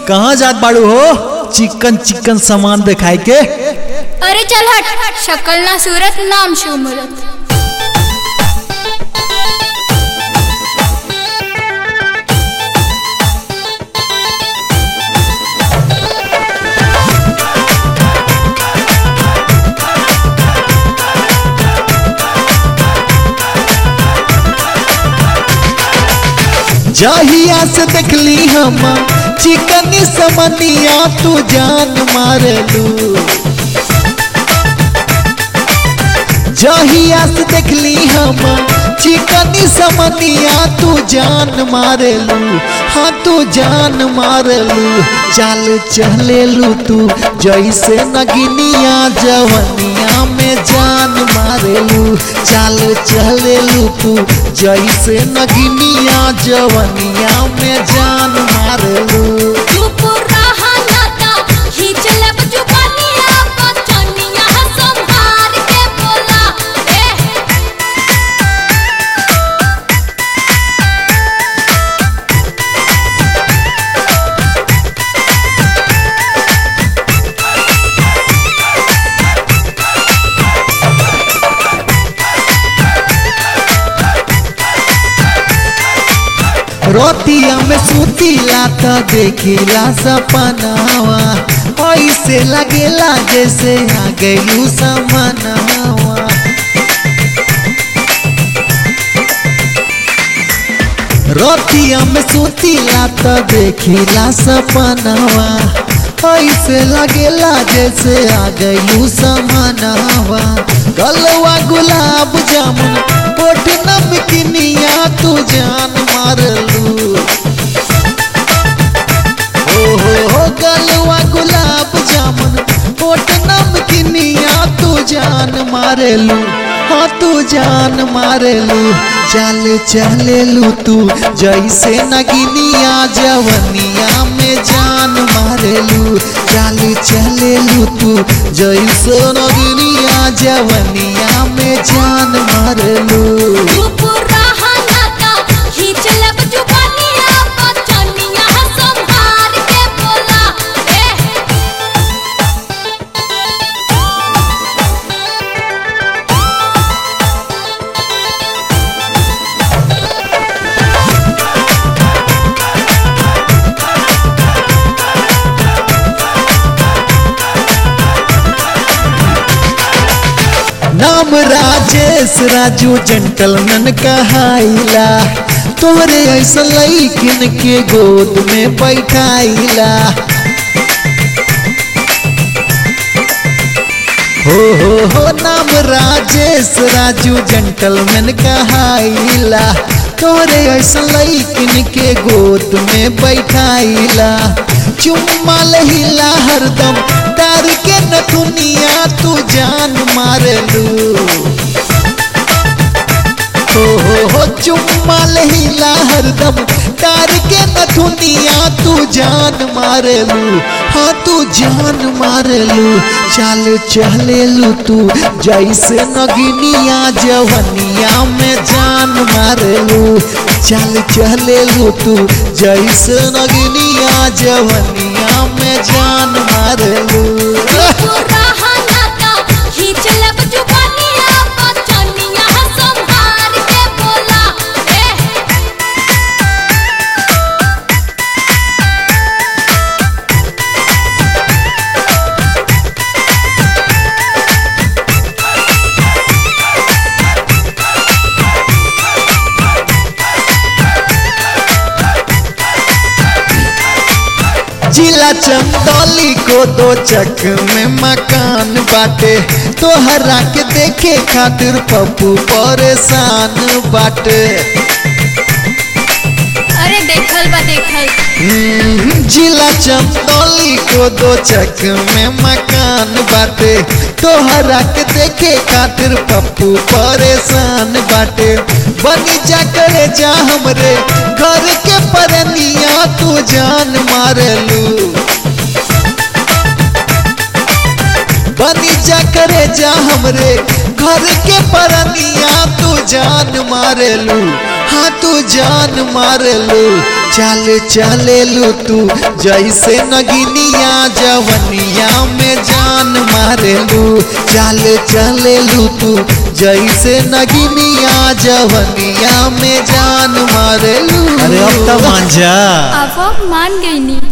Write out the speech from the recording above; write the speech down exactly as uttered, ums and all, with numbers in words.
कहाँ जात बाड़ू हो चिकन चिकन सामान दिखाई के? अरे चल हट, शक्ल ना सूरत नाम शो मूरत। जहिया से देखली हम चिकन समनिया तू जान मारलू। जहिया से देखली हम चिकन समनिया तू जान मारलू। हाँ तू जान मारलू। चाल चलेलू तू जैसे नगिनिया जवनिया में जान मारलू। चाल चलेलू तू जैसे नगिनिया जवनिया में जान मारलू। रोतिया में सुतीला तो देखिला सपनावा। ऐसे लगेला जैसे आ गयू समनावा। रोतिया में सुतीला तो देखिला सपनावा। ऐसे लगेला जैसे आ गयू समनावा। गलवा गुलाब जामुन ओठ नमकीनिया तू जान मारलू। ओ हो हो गलवा गुलाब जामुन ओठ नमकीनिया तू जान मारलू। हाँ तू जान मारलू। चाल चलेलू तू जैसे नगिनिया जवनिया में जान मारलू। चाल चलेलू तू जैसे नगिनिया जवनिया में जान मारलू। नाम राजेश राजू जेंटलमैन कहाइला। तोरे ऐसा लइकिन के गोद में बैठाइला। हो हो हो नाम राजेश राजू जेंटलमैन कहाइला। तोरे ऐसा लइकिन के गोद में बैठाइला। चुम्मा लहिला हरदम तार के नथुनिया तू जान मारलू। हो हो हो चुम्मा लहिला हरदम तार के नथुनिया तू जान मारलू। हाँ तू जान मारलू। चाल चलेलू तू जैसे नगिनिया जवनिया में जान मारलू। चाल चलेलू तू जैसे नगिनिया जवनिया में जान मारलू। जिला चंदौली को दो चक में मकान बाटे। तोहरा के देखे खातिर पप्पू परेशान बाटे। अरे देखल बा देखल। जिला चंदौली को दो चक में मकान बाटे। तोहरा के देखे खातिर पप्पू परेशान बाटे। बनी जा करे जा हमरे घर के परनिया तू जान मारलू। बनी जा करे जा हमरे घर के परनिया तू जान मारेलू, हाँ तू जान मारेलू। चल चलेलू तू जैसे नगिनिया जवनिया में जान मारेलू। चल चलेलू तू जैसे नगिनिया जवनिया में जान मारेलू। अरे अब तो मान जा। अब मान गई नी।